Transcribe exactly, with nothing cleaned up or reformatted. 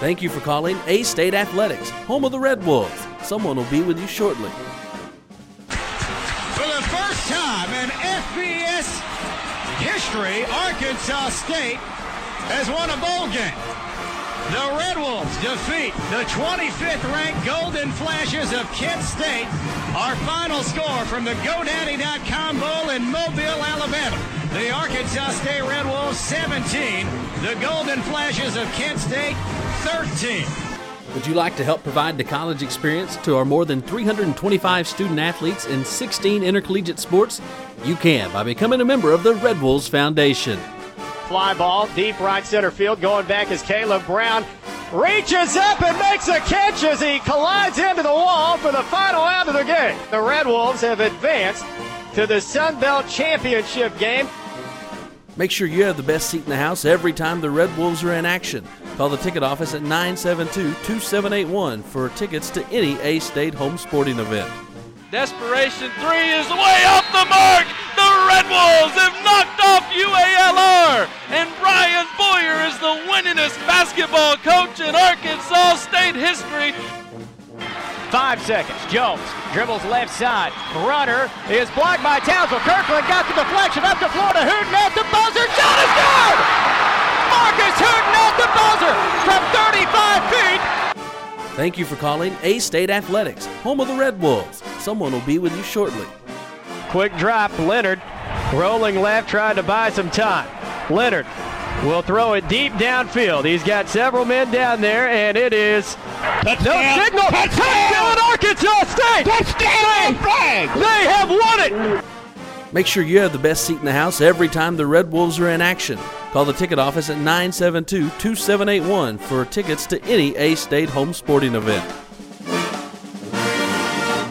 Thank you for calling A-State Athletics, home of the Red Wolves. Someone will be with you shortly. For the first time in F B S history, Arkansas State has won a bowl game. The Red Wolves defeat the twenty-fifth ranked Golden Flashes of Kent State. Our final score from the GoDaddy dot com Bowl in Mobile, Alabama. The Arkansas State Red Wolves seventeen, the Golden Flashes of Kent State thirteen. Would you like to help provide the college experience to our more than three hundred twenty-five student athletes in sixteen intercollegiate sports? You can by becoming a member of the Red Wolves Foundation. Fly ball, deep right center field. Going back is Caleb Brown. Reaches up and makes a catch as he collides into the wall for the final out of the game. The Red Wolves have advanced to the Sun Belt Championship game. Make sure you have the best seat in the house every time the Red Wolves are in action. Call the ticket office at nine seven two, two seven eight one for tickets to any A-State home sporting event. Desperation three is way off the mark. The Red Wolves have knocked off U A L R, and Brian Boyer is the winningest basketball coach in Arkansas State history. Five seconds. Jones dribbles left side. Runner is blocked by Townsville. Kirkland got the deflection up to Florida. Hooten at the buzzer. Shot is good! Marcus Hooten at the buzzer from thirty-five feet. Thank you for calling A-State Athletics, home of the Red Wolves. Someone will be with you shortly. Quick drop. Leonard rolling left, trying to buy some time. Leonard will throw it deep downfield. He's got several men down there, and it is Touchdown. no signal. Touchdown, Arkansas State! Touchdown, flag! They have won it! Make sure you have the best seat in the house every time the Red Wolves are in action. Call the ticket office at nine seven two, two seven eight one for tickets to any A-State home sporting event.